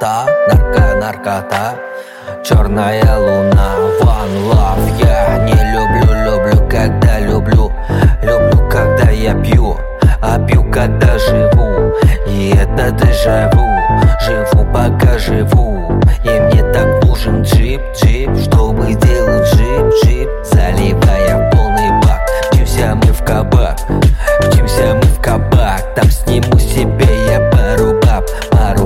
наркота, наркота, черная луна, one love. Я не люблю, когда люблю когда я пью, а пью, когда живу. И это дежавю, живу, пока живу. И мне так нужен джип, чтобы делать джип, заливая в полный бак. Мчимся мы в кабак, там сниму себе я пару баб, пару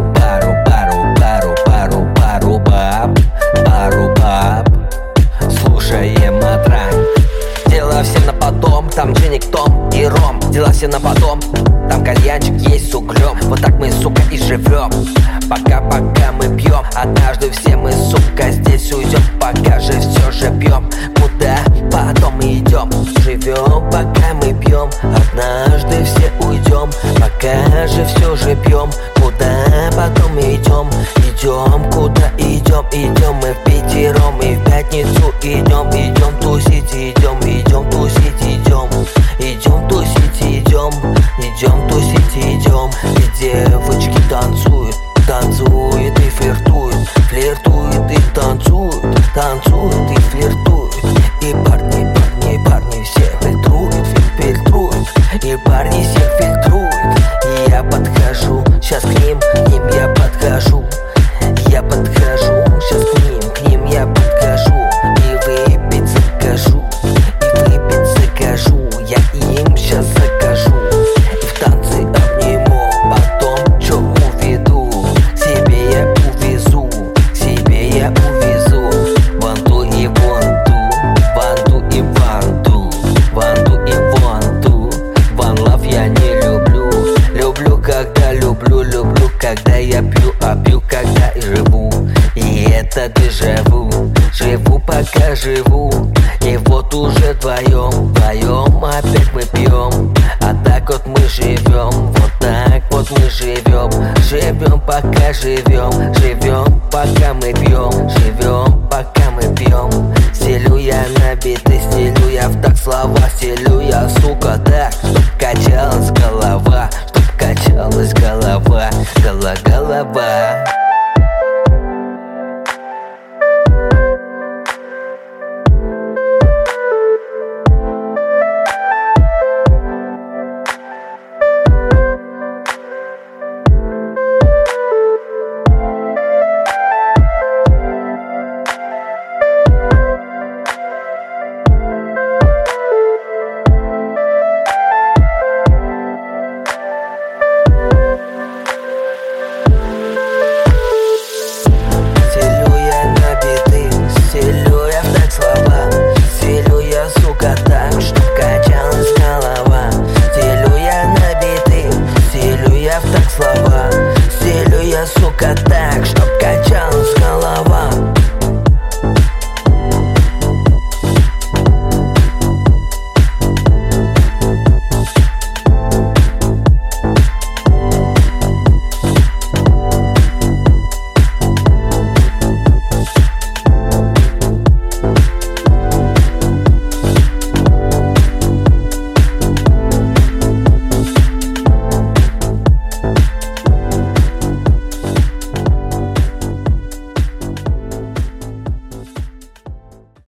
баб. Слушаем матрань. Дела все на потом, там джиник, том и ром. Дела все на потом, там кальянчик есть с углем. Вот так мы, сука, и живем, пока мы пьем. Однажды все мы, сука, здесь уйдем, пока же все же пьем. Куда потом мы идем, живем, пока мы пьем. Однажды все уйдем, пока же все же пьем. Куда потом мы идем, куда идем мы впятером. И в пятницу идем тусить, идем тусить, идем тусить. И девочки танцуют и флиртуют и танцуют и флиртуют. И парни все фильтруют, и парни всех фильтруют. И я подхожу, сейчас к ним я подхожу. Сейчас к ним я подхожу. И выпить закажу, я им сейчас закажу. И в танцы обниму, потом чё уведу. Себе я увезу. Ванту и ванту. One love я не люблю, когда я пью, а пью, когда и живу. И это дежавю, живу, пока живу. И вот уже вдвоем опять мы пьем. А так вот мы живем, вот так вот мы живем. Живем, пока живем, пока мы пьем. Живем, пока мы пьем. Стелю я на биты, стелю я в так слова, стелю я, сука, так.